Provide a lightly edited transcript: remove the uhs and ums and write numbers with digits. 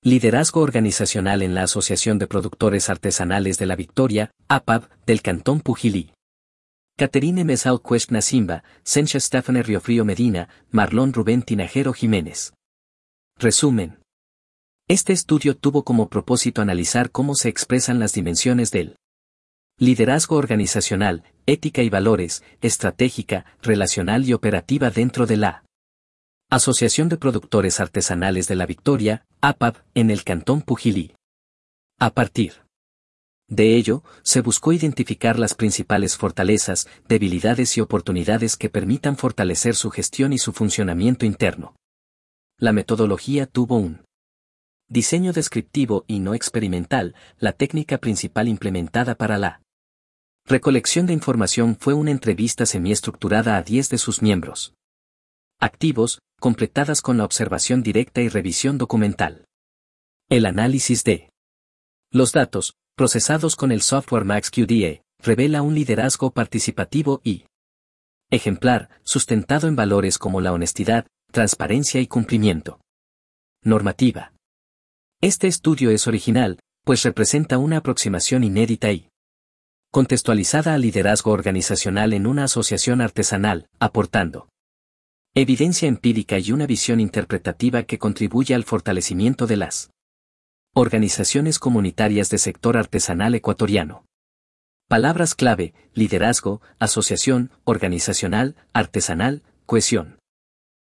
Liderazgo organizacional en la Asociación de Productores Artesanales de la Victoria, APAV, del Cantón Pujilí. Caterine Mesal Cueshna Simba, Sencha Stephane Riofrío Medina, Marlon Rubén Tinajero Jiménez. Resumen. Este estudio tuvo como propósito analizar cómo se expresan las dimensiones del liderazgo organizacional, ética y valores, estratégica, relacional y operativa dentro de la Asociación de Productores Artesanales de la Victoria, APAV, en el Cantón Pujilí. A partir de ello, se buscó identificar las principales fortalezas, debilidades y oportunidades que permitan fortalecer su gestión y su funcionamiento interno. La metodología tuvo un diseño descriptivo y no experimental. La técnica principal implementada para la recolección de información fue una entrevista semiestructurada a 10 de sus miembros activos, completadas con la observación directa y revisión documental. El análisis de los datos, procesados con el software MaxQDA, revela un liderazgo participativo y ejemplar, sustentado en valores como la honestidad, transparencia y cumplimiento. Normativa. Este estudio es original, pues representa una aproximación inédita y contextualizada al liderazgo organizacional en una asociación artesanal, aportando evidencia empírica y una visión interpretativa que contribuye al fortalecimiento de las organizaciones comunitarias de sector artesanal ecuatoriano. Palabras clave: liderazgo, asociación, organizacional, artesanal, cohesión.